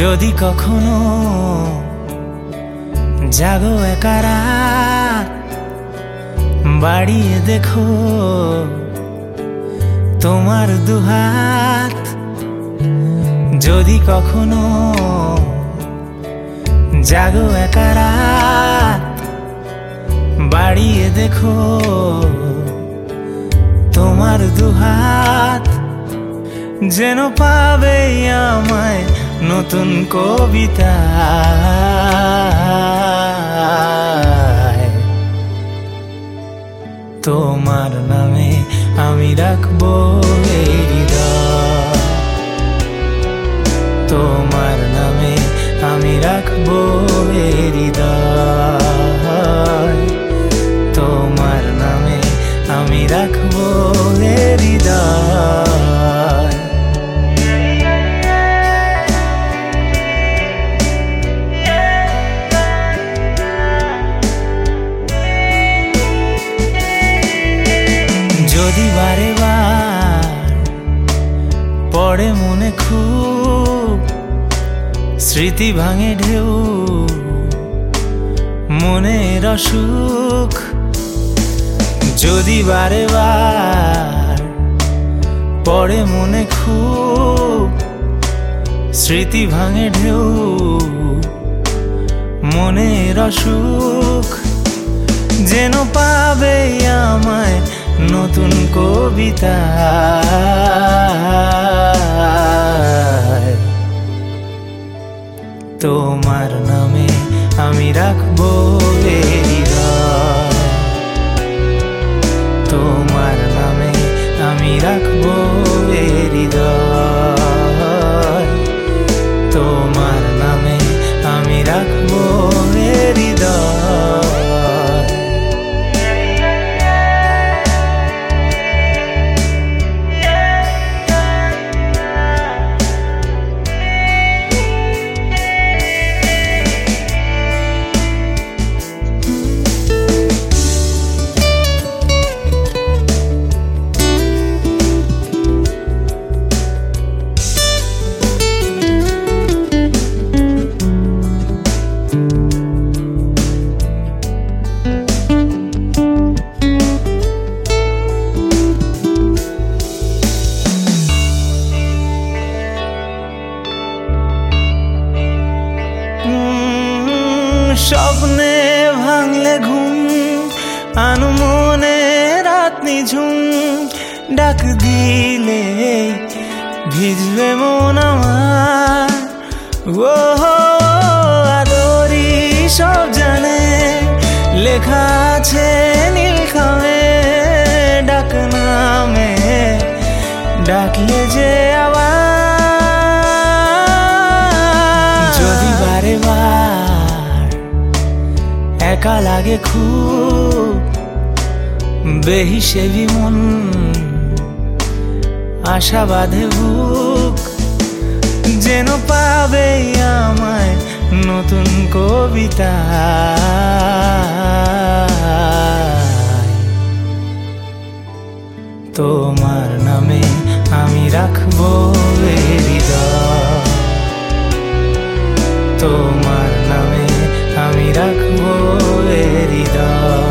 যদি কখনো জাগো একা রাত, বাড়িয়ে দেখো তোমার দুহাত। যদি কখনো জাগো একা রাত, বাড়িয়ে দেখো তোমার দুহাত। যেন পাবে আমায় নতুন কবিতা, তোমার নামে আমি রাখবো এই হৃদয়। তোমার নামে আমি রাখবো এই হৃদয়। তোমার নামে আমি রাখবো এই হৃদয়। যদি বারে বার পড়ে মনে খুব, স্মৃতি ভাঙে ঢেউ মনের অসুখ। যদি বারে বার পড়ে মনে খুব, স্মৃতি ভাঙে ঢেউ মনের অসুখ। যেন পাবে আমায় নতুন কবিতা, তোমার নামে আমি রাখবো এই হৃদয়। তোমার নামে আমি রাখবো এই হৃদয়। তোমার নামে আমি রাখবো এই হৃদয়। স্বপ্নে ভাঙলে ঘুম, আনমনে রাত নিঝুম। ডাক দিলে ভিজবে মন আমার। ও আদরি সব জানে, লেখা আছে নীল খামে। ডাক নামে ডাকলে যে আবার, যদি বারে বার একা লাগে খুব, বেহিসেবি মন আশা বাঁধে বুক। যেন পাবে আমায় নতুন কবিতা, তোমার নামে আমি রাখবো এই হৃদয়। তোমার নামে আমি রাখবো এই হৃদয়।